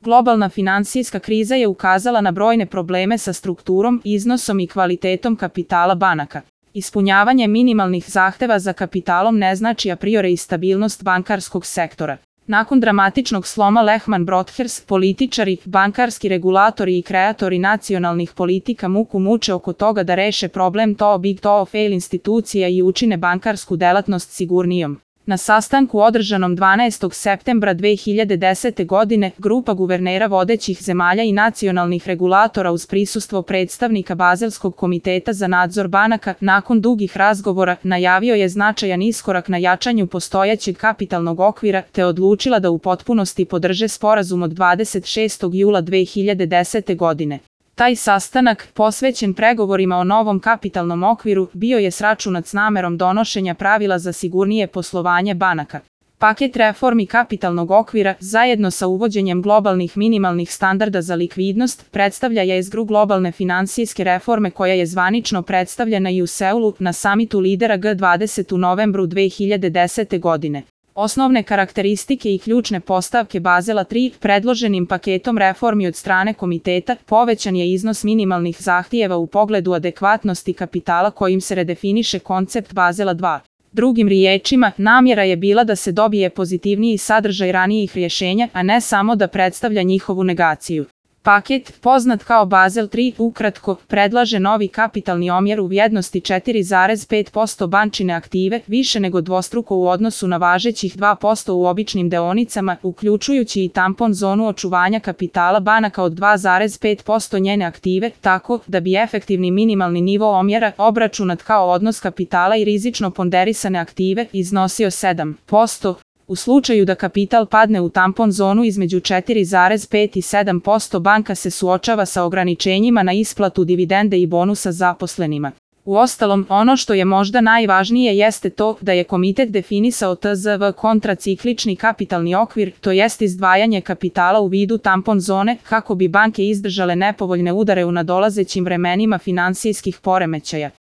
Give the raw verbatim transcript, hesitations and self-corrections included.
Globalna finansijska kriza je ukazala na brojne probleme sa strukturom, iznosom i kvalitetom kapitala banaka. Ispunjavanje minimalnih zahteva za kapitalom ne znači a priori stabilnost bankarskog sektora. Nakon dramatičnog sloma Lehman Brothers, političari, bankarski regulatori i kreatori nacionalnih politika muku muče oko toga da reše problem too big to fail institucija i učine bankarsku delatnost sigurnijom. Na sastanku održanom dvanaestog septembra dve hiljade desete. godine, grupa guvernera vodećih zemalja i nacionalnih regulatora uz prisustvo predstavnika Bazelskog komiteta za nadzor banaka, nakon dugih razgovora, najavio je značajan iskorak na jačanju postojećeg kapitalnog okvira, te odlučila da u potpunosti podrže sporazum od dvadeset šestog jula dve hiljade desete. godine. Taj sastanak, posvećen pregovorima o novom kapitalnom okviru, bio je sračunat s namerom donošenja pravila za sigurnije poslovanje banaka. Paket reformi kapitalnog okvira, zajedno sa uvođenjem globalnih minimalnih standarda za likvidnost, predstavlja jezgru globalne finansijske reforme koja je zvanično predstavljena i u Seulu na samitu lidera G dvadeset u novembru dve hiljade desete. godine. Osnovne karakteristike i ključne postavke Bazela tri, predloženim paketom reformi od strane komiteta, povećan je iznos minimalnih zahtijeva u pogledu adekvatnosti kapitala kojim se redefiniše koncept Bazela dva. Drugim riječima, namjera je bila da se dobije pozitivniji sadržaj ranijih rješenja, a ne samo da predstavlja njihovu negaciju. Paket, poznat kao Bazel tri, ukratko, predlaže novi kapitalni omjer u vrijednosti četiri zarez pet posto bančine aktive, više nego dvostruko u odnosu na važećih dva posto u običnim deonicama, uključujući i tampon zonu očuvanja kapitala banaka od dva zarez pet posto njene aktive, tako da bi efektivni minimalni nivo omjera, obračunat kao odnos kapitala i rizično ponderisane aktive, iznosio sedam posto. U slučaju da kapital padne u tampon zonu između četiri zarez pet i sedam posto, banka se suočava sa ograničenjima na isplatu dividende i bonusa zaposlenima. Uostalom, ono što je možda najvažnije jeste to da je komitet definisao T Z V kontraciklični kapitalni okvir, to jest izdvajanje kapitala u vidu tampon zone, kako bi banke izdržale nepovoljne udare u nadolazećim vremenima finansijskih poremećaja.